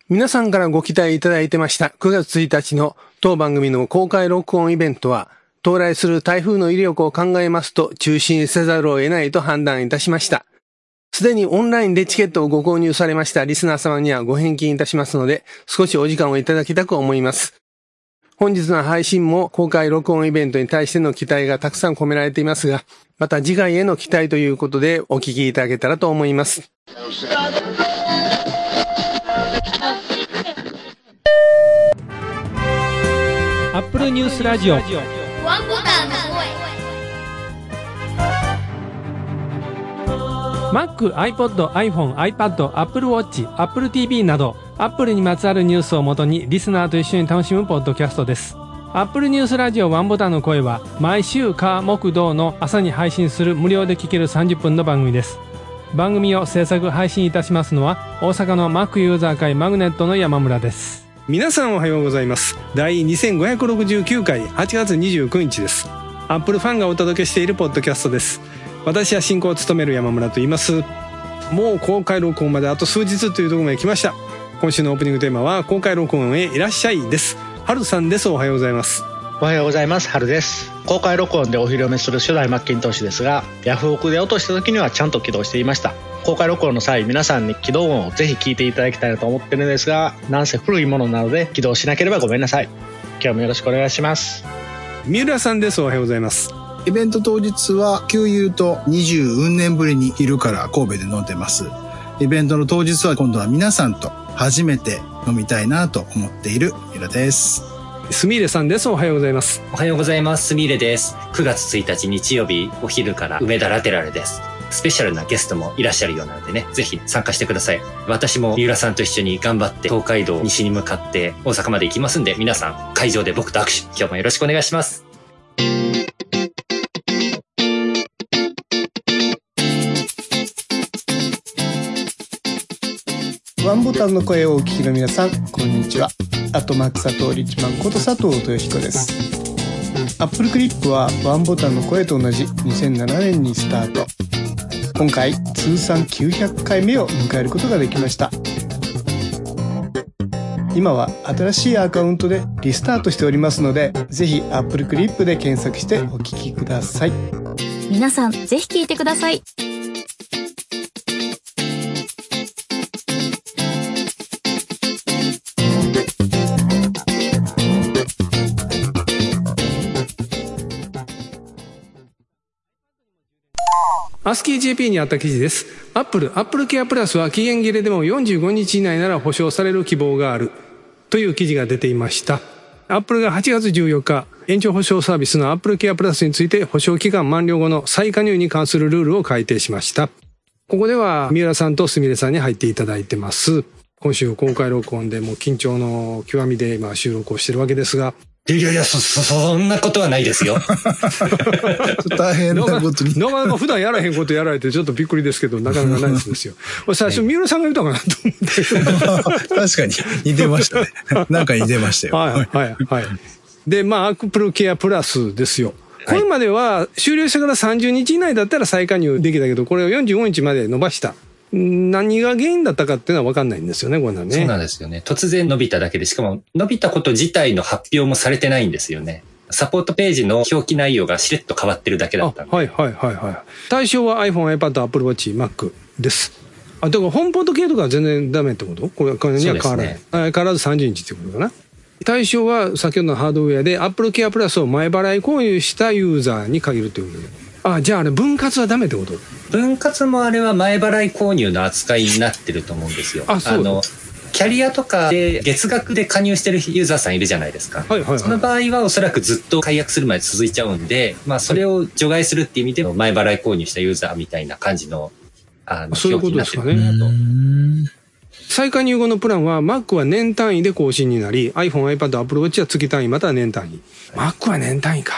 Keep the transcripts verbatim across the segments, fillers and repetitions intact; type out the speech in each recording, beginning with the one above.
皆さんからご期待いただいてましたくがつついたちの当番組の公開録音イベントは、到来する台風の威力を考えますと中止せざるを得ないと判断いたしました。すでにオンラインでチケットをご購入されましたリスナー様にはご返金いたしますので、少しお時間をいただきたく思います。本日の配信も公開録音イベントに対しての期待がたくさん込められていますが、また次回への期待ということでお聞きいただけたらと思います。 アップルニュースラジオワンボタンの声 Mac、iPod、iPhone、iPad、Apple Watch、Apple ティーブイ など Apple にまつわるニュースをもとにリスナーと一緒に楽しむポッドキャストです。Apple ニュースラジオワンボタンの声は毎週火木土の朝に配信する無料で聴けるさんじゅっぷんの番組です。番組を制作配信いたしますのは大阪の Mac ユーザー会マグネットの山村です。 皆さんおはようございます。第にせんごひゃくろくじゅうきゅうかいはちがつにじゅうくにちです。アップルファンがお届けしているポッドキャストです。私は進行を務める山村と言います。もう公開録音まであと数日というところまで来ました。今週のオープニングテーマは公開録音へいらっしゃいです。春さんです。おはようございます。 おはようございます。春です。公開録音でお披露目する初代マッキントッシュですが、ヤフオクで落とした時にはちゃんと起動していました。公開録音の際、皆さんに起動音をぜひ聞いていただきたいなと思ってるんですが、なんせ古いものなので起動しなければごめんなさい。今日もよろしくお願いします。 三浦さんです。おはようございます。 イベント当日は給油とにじゅうねんぶりに昼から神戸で飲んでます。イベントの当日は今度は皆さんと初めて飲みたいなと思っている三浦です。 すみれさんです。おはようございます。 おはようございます。すみれです。くがつついたち日曜日お昼から梅田ラテラルです。スペシャルなゲストもいらっしゃるようなのでね、ぜひ参加してください。私も三浦さんと一緒に頑張って東海道西に向かって大阪まで行きますんで、皆さん会場で僕と握手、今日もよろしくお願いします。 ワンボタンの声をお聞きの皆さん、こんにちは。アットマーク佐藤リッチマンこと佐藤豊彦です。アップルクリップはワンボタンの声と同じにせんななねんにスタート。今回通算きゅうひゃっかいめを迎えることができました。今は新しいアカウントでリスタートしておりますので、ぜひアップルクリップで検索してお聞きください。 皆さんぜひ聞いてください。 アスキー ジェーピー にあった記事です。アップル、アップルケアプラスは期限切れでもよんじゅうごにち以内なら保証される希望があるという記事が出ていました。アップルがはちがつじゅうよっか、延長保証サービスのアップルケアプラスについて保証期間満了後の再加入に関するルールを改定しました。ここでは三浦さんとすみれさんに入っていただいてます。今週公開録音でもう緊張の極みで今収録をしているわけですが、 いやいや、そ、そ、そんなことはないですよ。 大変なことに。 なかなか普段やらへんことやられてちょっとびっくりですけど、なかなかないですよ。最初、三浦さんが言ったかなと思って。 確かに似てましたね。なんか似てましたよ。 はい、はい、はい。で、まあ、アップルケアプラスですよ。これまでは終了してからさんじゅうにち以内だったら再加入できたけど、これをよんじゅうごにちまで伸ばした。何が原因だったかっていうのは分かんないんですよね、これはね。 そうなんですよね。突然伸びただけで、しかも伸びたこと自体の発表もされてないんですよね。サポートページの表記内容がしれっと変わってるだけだったんで。 はいはいはいはい。対象は iPhone、iPad、Apple Watch、Mac です。あ、だからホームポッド系とかは全然ダメってこと？これ、これには変わらない。ね、変わらずさんじゅうにちってことかな。対象は先ほどのハードウェアで Apple Care Plus を前払い購入したユーザーに限るということで。あ、じゃああれ分割はダメってこと？ 分割もあれは前払い購入の扱いになってると思うんですよ。 あ、そう。あのキャリアとかで月額で加入してるユーザーさんいるじゃないですか。 はいはいはい。 その場合はおそらくずっと解約するまで続いちゃうんで、まあそれを除外するっていう意味で前払い購入したユーザーみたいな感じの、あの、 そういうことですかね。再加入後のプランは Mac は年単位で更新になり、iPhone、iPad、Apple Watch は月単位または年単位。Mac は年単位か。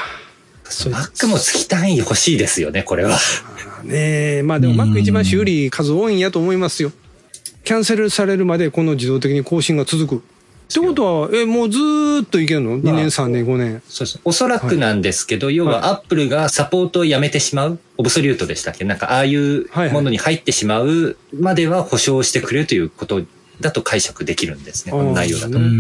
Mac も月単位欲しいですよね、これは。 ねえ、まあでも Mac 一番修理数多いんやと思いますよ。キャンセルされるまでこの自動的に更新が続く。ってことは、え、もうずーっといけるの？ に 年、さんねん、ごねん。 そうです。おそらくなんですけど、はい、要はアップルがサポートをやめてしまう、オブソリュートでしたっけ？なんかああいうものに入ってしまうまでは保証してくれるということだと解釈できるんですね、この内容だと。 はい、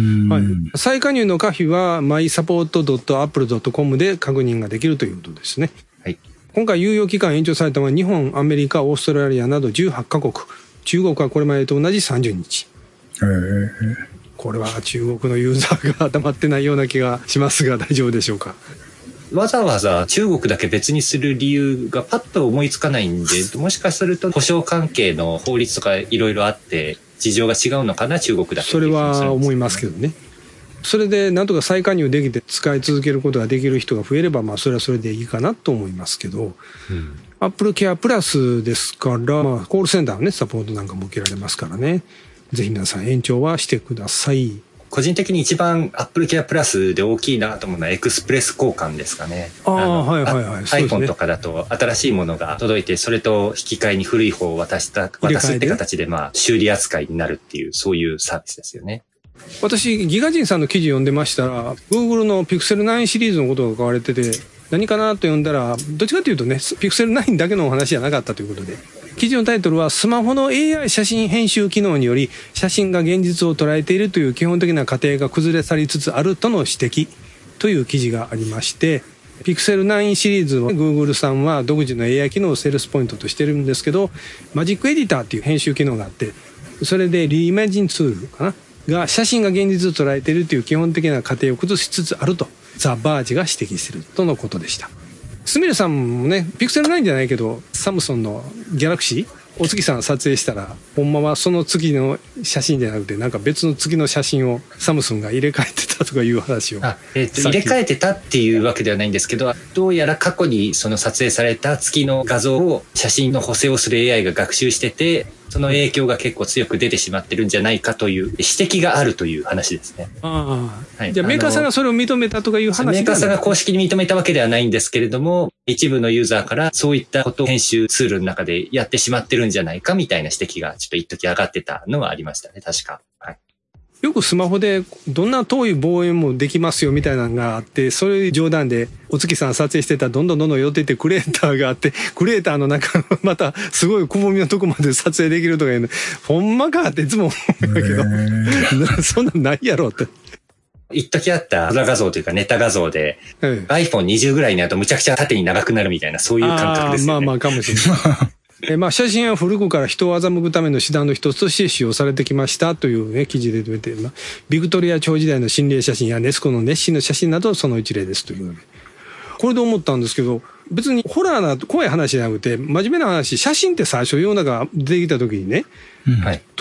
再加入の可否は マイサポートドットアップルドットコム で確認ができるということですね。 はい、 今回猶予期間延長されたのは日本、アメリカ、オーストラリアなどじゅうはちカ国。中国はこれまでと同じさんじゅうにち。へー、これは中国のユーザーが黙ってないような気がしますが大丈夫でしょうか。 わざわざ中国だけ別にする理由がパッと思いつかないんで、もしかすると保証関係の法律とかいろいろあって事情が違うのかな、中国だけ。それは思いますけどね。それでなんとか再加入できて使い続けることができる人が増えれば、まあそれはそれでいいかなと思いますけど、うん、アップルケアプラスですから、まあ、コールセンターのねサポートなんかも受けられますからね、ぜひ皆さん延長はしてください。 個人的に一番アップルケアプラスで大きいなと思うのはエクスプレス交換ですかね。 ああ、はいはいはい。 iPhone とかだと新しいものが届いて、それと引き換えに古い方を渡した、渡すって形でまあ修理扱いになるっていう、そういうサービスですよね。 私、ギガ人さんの記事読んでましたら、Google の ピクセルナイン シリーズのことが書かれてて、何かなと読んだら、どっちかというとね、ピクセルナインだけのお話じゃなかったということで、記事のタイトルはスマホの エーアイ 写真編集機能により写真が現実を捉えているという基本的な過程が崩れ去りつつあるとの指摘という記事がありまして、ピクセルナインシリーズを Google さんは独自の エーアイ 機能をセールスポイントとしてるんですけど、マジックエディターっていう編集機能があって、それでリイマジンツールかなが写真が現実を捉えているという基本的な過程を崩しつつあるとザ・バージが指摘しているとのことでした。すみれさんもね、ピクセルナインじゃないけどサムソンのギャラクシーお月さん撮影したら、ほんまはその次の写真じゃなくてなんか別の次の写真をサムソンが入れ替えてたとかいう話を。 あ、えー、と入れ替えてたっていうわけではないんですけど、どうやら過去にその撮影された月の画像を写真の補正をする エーアイ が学習してて、その影響が結構強く出てしまってるんじゃないかという指摘があるという話ですね。 ああ、はい、じゃあメーカーさんがそれを認めたとかいう話。 メーカーさんが公式に認めたわけではないんですけれども、一部のユーザーからそういったことを編集ツールの中でやってしまってるんじゃないかみたいな指摘がちょっと一時上がってたのはありましたね、確か。はい、 よくスマホでどんな遠い望遠もできますよみたいなのがあって、それ冗談でお月さん撮影してたらどんどんどんどん寄っていってクレーターがあって、クレーターの中のまたすごいくぼみのとこまで撮影できるとかいうの、ほんまかっていつも思うんだけど、そんなんないやろって。 一時あった裏画像というかネタ画像で、はい、アイフォンにじゅう ぐらいになるとむちゃくちゃ縦に長くなるみたいな、そういう感覚ですよね。 まあまあかもしれない。えまあ、写真は古くから人を欺くための手段の一つとして使用されてきましたという、ね、記事で出て、まあ、ビクトリア朝時代の心霊写真やネスコのネッシーの写真などその一例ですというので、これで思ったんですけど、別にホラーな怖い話じゃなくて真面目な話、写真って最初世の中出てきた時にね、うん、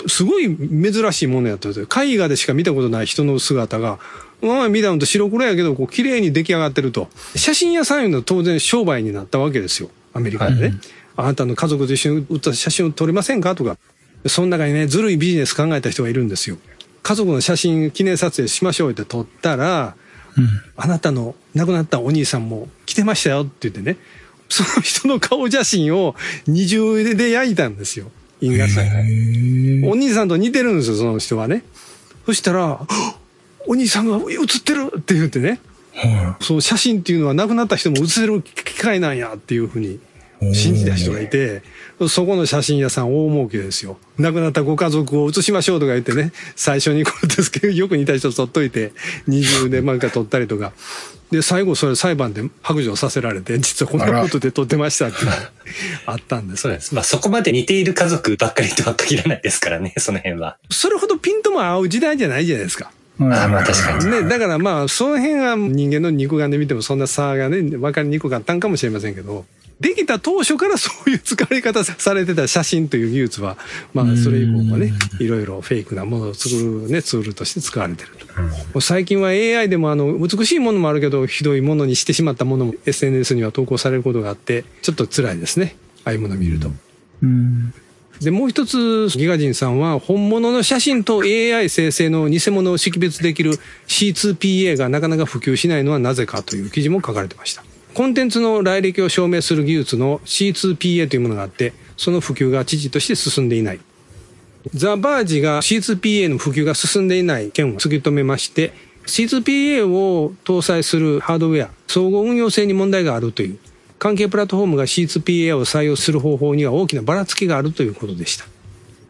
すごい珍しいものやったんですよ。絵画でしか見たことない人の姿がまあ見たのと白黒やけどこう綺麗に出来上がってると。写真屋さんいうのは当然商売になったわけですよ、アメリカでね、はい、あなたの家族と一緒に写った写真を撮れませんかとか、その中にねずるいビジネス考えた人がいるんですよ。家族の写真記念撮影しましょうって撮ったら、うん、あなたの亡くなったお兄さんも来てましたよって言ってね、その人の顔写真を二重で焼いたんですよ、印画祭。お兄さんと似てるんですよ、その人はね。そしたらお兄さんが写ってるって言ってね、はい、その写真っていうのは亡くなった人も写せる機械なんやっていうふうに信じた人がいて、そこの写真屋さん大儲けですよ。亡くなったご家族を写しましょうとか言ってね、最初にこうですけどよく似た人撮っといて二重でなんか撮ったりとかで、最後それ裁判で白状させられて、実はこんなことで撮ってましたってあったんです。 そうです。まあそこまで似ている家族ばっかりとは限らないですからね、その辺は。 それほどピンとも合う時代じゃないじゃないですか。 ああ、まあ確かにね。だからまあその辺は人間の肉眼で見てもそんな差がね分かりにくかったんかもしれませんけど、できた当初からそういう使われ方されてた写真という技術は、まあそれ以降はねいろいろフェイクなものを作るねツールとして使われてると。最近は エーアイ でもあの美しいものもあるけどひどいものにしてしまったものも エスエヌエス には投稿されることがあって、ちょっと辛いですね、ああいうものを見ると。うんでもう一つギガ人さんは本物の写真と エーアイ 生成の偽物を識別できる シーツーピーエー がなかなか普及しないのはなぜかという記事も書かれてました。コンテンツの来歴を証明する技術の シーツーピーエー というものがあって、その普及が遅々として進んでいない。ザ・バージが シーツーピーエー の普及が進んでいない件を突き止めまして、シーツーピーエー を搭載するハードウェア相互運用性に問題があるという、関係プラットフォームが シーツーピーエー を採用する方法には大きなばらつきがあるということでした。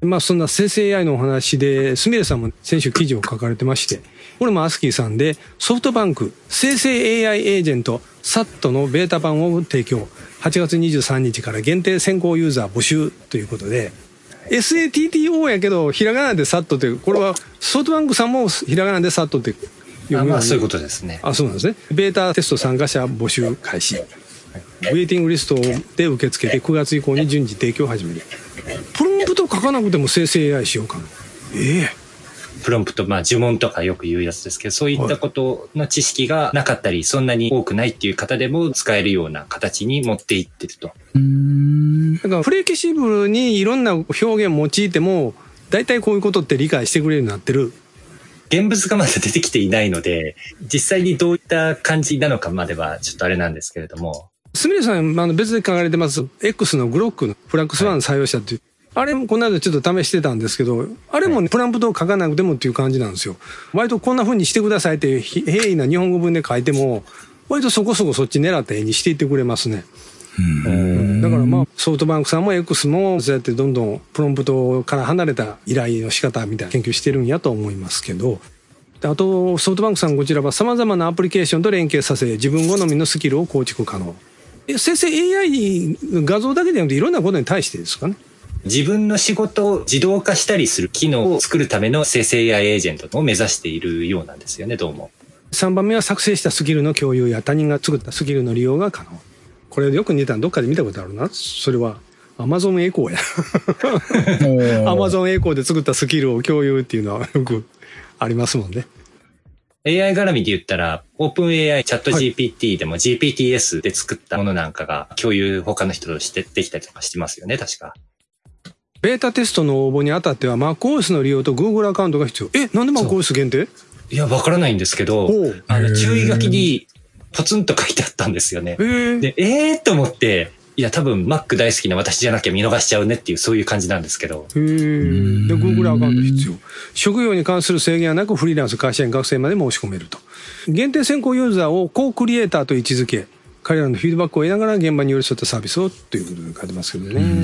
まあそんな生成 エーアイ のお話で、すみれさんも先週記事を書かれてまして、これもアスキーさんで、ソフトバンク生成 エーアイ エージェント サット のベータ版を提供。はちがつにじゅうさんにちから限定先行ユーザー募集ということで、エスエーティーティーオー やけど、ひらがなで サット って、これはソフトバンクさんもひらがなで サット って読むように。 あ、まあそういうことですね。 あ、そうなんですね。ベータテスト参加者募集開始。ウェイティングリストで受け付けてくがつ以降に順次提供を始める。プロンプト書かなくても生成 エーアイ しようかな。ええプロンプト、まあ呪文とかよく言うやつですけど、そういったことの知識がなかったり、そんなに多くないっていう方でも使えるような形に持っていってると。 うーん。だからフレキシブルにいろんな表現を用いても、大体こういうことって理解してくれるようになってる。 現物がまだ出てきていないので、実際にどういった感じなのかまではちょっとあれなんですけれども。 すみれさん、あの別で書かれてます X のグロックのフラックスワン採用者っていう、はい、あれもこの間ちょっと試してたんですけど、あれも、ね、プランプトを書かなくてもっていう感じなんですよ。割とこんな風にしてくださいって平易な日本語文で書いても、割とそこそこそっち狙った絵にしていってくれますね。うんだからまあソフトバンクさんも X もそうやってどんどんプロンプトから離れた依頼の仕方みたいな研究してるんやと思いますけど、あとソフトバンクさんこちらは様々なアプリケーションと連携させ自分好みのスキルを構築可能。生成 エーアイ 画像だけでなくていろんなことに対してですかね。 自分の仕事を自動化したりする機能を作るための生成 エーアイ エージェントを目指しているようなんですよね、どうも。 さんばんめは作成したスキルの共有や他人が作ったスキルの利用が可能。これよく似たのどっかで見たことあるな。それは Amazon エコーや。Amazon エコーで作ったスキルを共有っていうのはよくありますもんね。 エーアイ 絡みで言ったら、オープン エーアイ チャット ジーピーティー でも ジーピーティーエス で作ったものなんかが共有他の人としてできたりとかしてますよね、確か。 ベータテストの応募にあたっては MacOS の利用と Google アカウントが必要。え、なんで MacOS 限定？ いや、わからないんですけど、あの、注意書きにポツンと書いてあったんですよね。で、えーと思って、いや、多分 Mac 大好きな私じゃなきゃ見逃しちゃうねっていう、そういう感じなんですけど。 へー。で、Google アカウント必要。職業に関する制限はなく、フリーランス、会社員、学生まで申し込めると。限定先行ユーザーをコークリエイターと位置づけ、彼らのフィードバックを得ながら現場に寄り添ったサービスをということで書いてますけどね。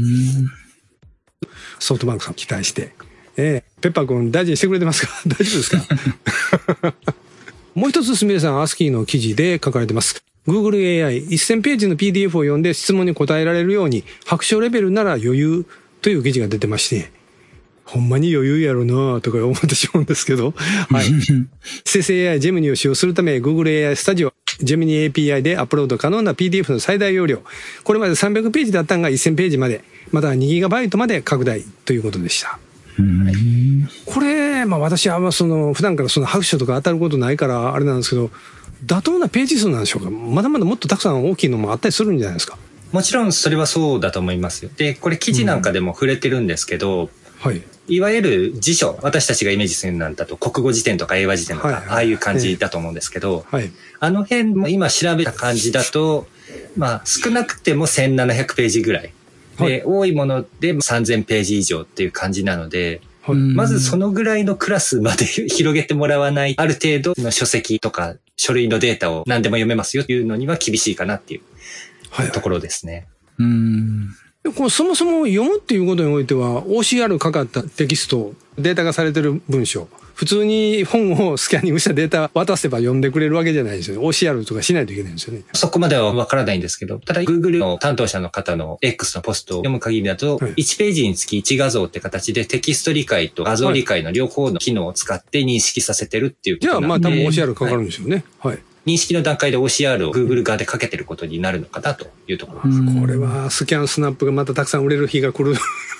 ソフトバンクさん期待して。えー、ペッパー君大事にしてくれてますか？大丈夫ですか？もう一つすみれさん、アスキーの記事で書かれてます。Google エーアイせんページの ピーディーエフ を読んで質問に答えられるように、白書レベルなら余裕という記事が出てまして、ほんまに余裕やろなとか思ってしまうんですけど、はい。生成 エーアイ ジェミニ を使用するため、Google エーアイ Studio、ジェミニ エーピーアイ でアップロード可能な ピーディーエフ の最大容量。これまでさんびゃくページだったのがせんページまで、またはにギガバイトまで拡大ということでした。これ、まあ私はその普段からその白書とか当たることないからあれなんですけど、妥当なページ数なんでしょうか？まだまだもっとたくさん大きいのもあったりするんじゃないですか？ もちろんそれはそうだと思いますよ。で、これ記事なんかでも触れてるんですけど、うん、はい。いわゆる辞書、私たちがイメージするなんだと国語辞典とか英和辞典とか、はいはい、ああいう感じだと思うんですけど、はい、あの辺も今調べた感じだと、まあ少なくてもせんななひゃくページぐらい。で、はい、多いものでさんぜんページ以上っていう感じなので、はい、まずそのぐらいのクラスまで広げてもらわない、ある程度の書籍とか書類のデータを何でも読めますよっていうのには厳しいかなっていうところですね。 はいはい、うんこのそもそも読むっていうことにおいては オーシーアール かかったテキスト、データ化されてる文章、普通に本をスキャニングしたデータ渡せば読んでくれるわけじゃないですよね。オーシーアール とかしないといけないんですよね。 そこまではわからないんですけど、ただ Google の担当者の方の X のポストを読む限りだと、はい、いちページにつきいち画像って形でテキスト理解と画像理解の両方の機能を使って認識させてるっていうことなんで。 じゃあまあ多分 オーシーアール かかるんでしょうね。はい、はい認識の段階で オーシーアール を Google 側でかけてることになるのかなというところです。 これはスキャンスナップがまたたくさん売れる日が来る。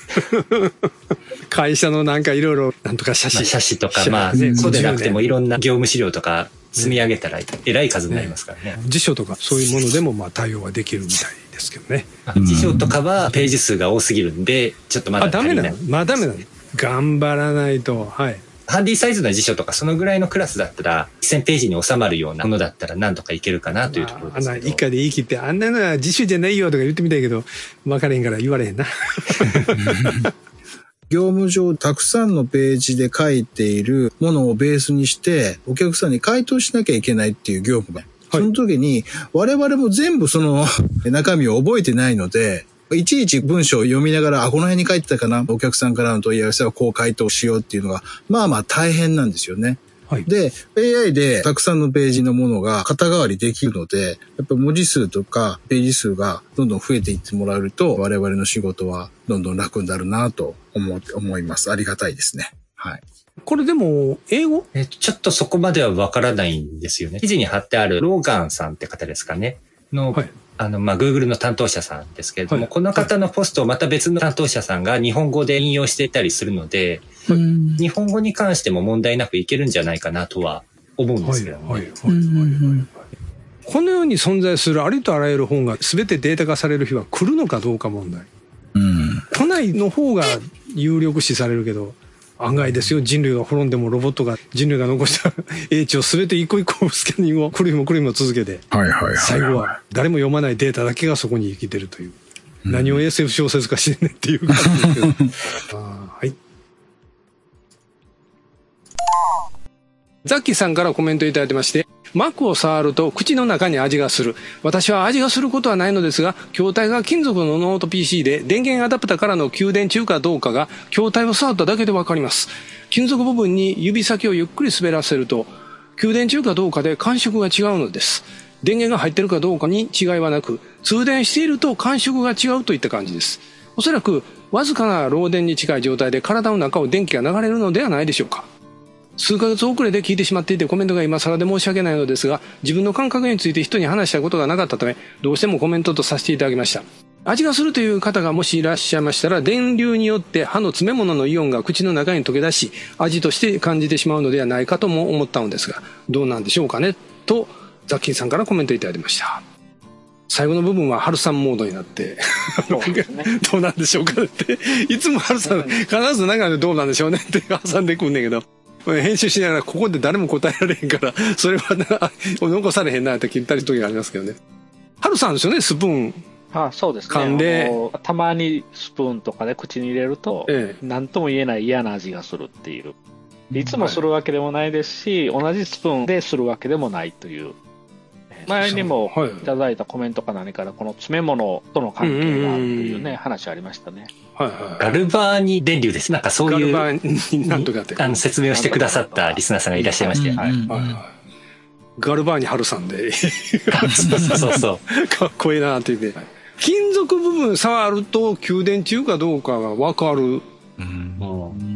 会社のなんかいろいろなんとか写真。 まあ、写真とか、まあ、ね、そうでなくてもいろんな業務資料とか積み上げたらえらい数になりますからね。ね辞書とかそういうものでもまあ対応はできるみたいですけどね。 辞書とかはページ数が多すぎるんで、ちょっとまだ足りない。 あ、ダメなの？まあダメなの？頑張らないと。はい。 ハンディサイズの辞書とかそのぐらいのクラスだったらせんページに収まるようなものだったらなんとかいけるかなというところですけど。 あんな一回で言い切ってあんなのは辞書じゃないよとか言ってみたいけど分からへんから言われへんな。 業務上たくさんのページで書いているものをベースにしてお客さんに回答しなきゃいけないっていう業務。はい、その時に我々も全部その中身を覚えてないのでいちいち文章を読みながら、あ、この辺に書いてたかな、お客さんからの問い合わせはこう回答しようっていうのが、まあまあ大変なんですよね。はい、で、エーアイ でたくさんのページのものが肩代わりできるので、やっぱ文字数とかページ数がどんどん増えていってもらえると、我々の仕事はどんどん楽になるなと思、思います。ありがたいですね。はい。 これでも、英語え、ちょっとそこまではわからないんですよね。記事に貼ってあるローガンさんって方ですかね。の、はい、あの、まあ、Google の担当者さんですけれども、はい、この方のポストをまた別の担当者さんが日本語で引用していたりするので、はい、日本語に関しても問題なくいけるんじゃないかなとは思うんですけどね。はいはいはいはいはい、 このように存在するありとあらゆる本が全てデータ化される日は来るのかどうか問題。うん、来ないの方が有力視されるけど、案外ですよ、人類が滅んでもロボットが人類が残した英知を全て一個一個スキャニングを来る日も来る日も続けて、はいはいはいはい、最後は誰も読まないデータだけがそこに生きてるという、うん、何を エスエフ 小説化してんねんっていう感じですけどあ、はい。ザッキーさんからコメントいただいてまして、マックを触ると口の中に味がする。私は味がすることはないのですが、筐体が金属のノート ピーシー で電源アダプターからの給電中かどうかが筐体を触っただけでわかります。金属部分に指先をゆっくり滑らせると、給電中かどうかで感触が違うのです。電源が入っているかどうかに違いはなく、通電していると感触が違うといった感じです。おそらくわずかな漏電に近い状態で体の中を電気が流れるのではないでしょうか。数ヶ月遅れで聞いてしまっていてコメントが今更で申し訳ないのですが、自分の感覚について人に話したことがなかったため、どうしてもコメントとさせていただきました。味がするという方がもしいらっしゃいましたら、電流によって歯の詰め物のイオンが口の中に溶け出し、味として感じてしまうのではないかとも思ったのですが、どうなんでしょうかねと、ザッキーさんからコメントいただきました。最後の部分はハルさんモードになってどうなんでしょうかねっていつもハルさん必ず中でどうなんでしょうねって挟んでくんねんけど、編集しながらここで誰も答えられへんからそれはな残されへんなって聞いたり時がありますけどね。ハルさんですよね、スプーン。 ああ、そうですね。 噛んでたまにスプーンとかで口に入れると、ええ、何とも言えない嫌な味がするっていう。いつもするわけでもないですし、はい、同じスプーンでするわけでもないという。前にもいただいたコメントか何かでこの詰め物との関係があるというね、話ありましたね。 はいはい、ガルバーニ電流です。なんかそういうガルバーニなんとかってあの説明をしてくださったリスナーさんがいらっしゃいまして、はいはいはい、 ガルバーニハルさんでそうそうそうかっこいいなって言って、金属部分触ると給電中かどうかが分かる、うん、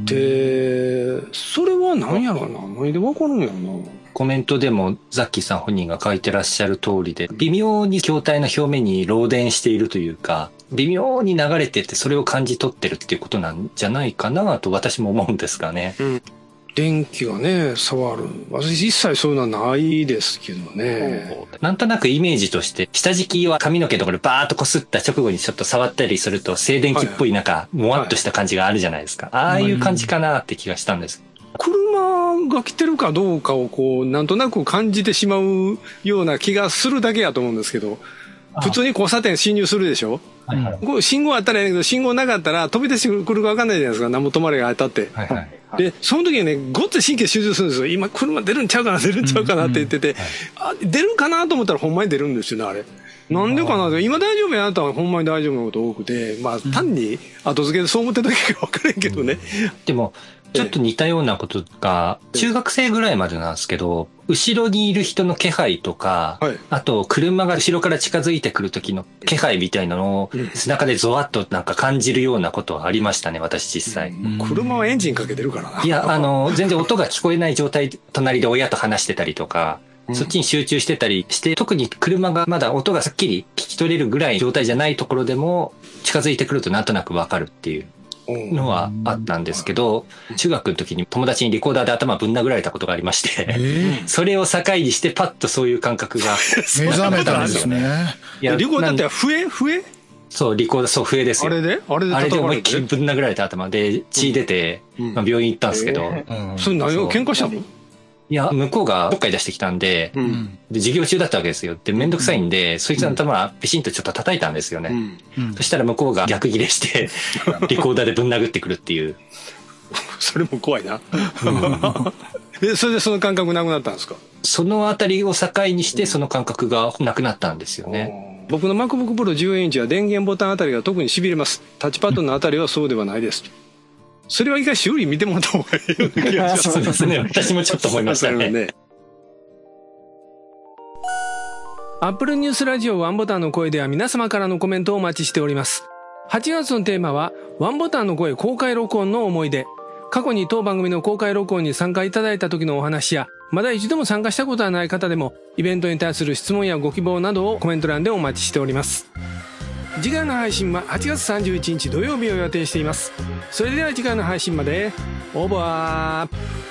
でそれは何やろうな、何で分かるんやろな。 コメントでもザッキーさん本人が書いてらっしゃる通りで、微妙に筐体の表面に漏電しているというか、微妙に流れててそれを感じ取ってるっていうことなんじゃないかなと私も思うんですがね。うん、 電気がね触る、私一切そういうのはないですけどね。 なんとなくイメージとして下敷きは髪の毛とかでバーッとこすった直後にちょっと触ったりすると静電気っぽいなんかもわっとした感じがあるじゃないですか。ああいう感じかなって気がしたんです。 車が来てるかどうかをこうなんとなく感じてしまうような気がするだけやと思うんですけど、普通に交差点進入するでしょ、はいはい、こう信号あったらいいんだけど信号なかったら飛び出してくるか分かんないじゃないですか、何も止まれが当たって、はいはい、でその時にねごっつ神経集中するんですよ。今車出るんちゃうかな出るんちゃうかなって言ってて、うんうんはい、あ出るかなと思ったらほんまに出るんですよねあれ。なんでかなって、今大丈夫やなったらほんまに大丈夫なこと多くて、まあ単に後付けでそう思ってただけか分からんけどね、うん、 でもちょっと似たようなことが中学生ぐらいまでなんですけど、後ろにいる人の気配とか、はい、あと車が後ろから近づいてくる時の気配みたいなのを背中でゾワッとなんか感じるようなことはありましたね、私実際。 車はエンジンかけてるからな。 いや、あの全然音が聞こえない状態、隣で親と話してたりとか、そっちに集中してたりして、特に車がまだ音がすっきり聞き取れるぐらい状態じゃないところでも近づいてくるとなんとなくわかるっていうのはあったんですけど、中学の時に友達にリコーダーで頭ぶん殴られたことがありまして、それを境にしてパッとそういう感覚が目覚めたんですね。 いやリコーダーって笛笛そう、リコーダー、そう、笛ですよ。 あれであれであれで思いっきりぶん殴られた頭で血出て、まあ、病院行ったんですけど、 それ何を喧嘩したの？ いや、向こうがどっかに出してきたんで、うん、で、授業中だったわけですよ。で、めんどくさいんで、うん、そいつの頭、ペシンとちょっと叩いたんですよね。うん、そしたら向こうが逆ギレして、リコーダーでぶん殴ってくるっていう。 それも怖いな。で、それでその感覚なくなったんですか？ そのあたりを境にして、その感覚がなくなったんですよね。 僕の MacBook Pro じゅうよんインチは電源ボタンあたりが特に痺れます。タッチパッドのあたりはそうではないです。それは一回修理見てもらった方がいいような気がします。 そうですね。私もちょっと思いましたね。 Apple News ラジオワンボタンの声では皆様からのコメントをお待ちしております。はちがつのテーマはワンボタンの声公開録音の思い出。過去に当番組の公開録音に参加いただいた時のお話や、まだ一度も参加したことはない方でもイベントに対する質問やご希望などをコメント欄でお待ちしております。次回の配信ははちがつさんじゅういちにち土曜日を予定しています。それでは次回の配信までオーバー。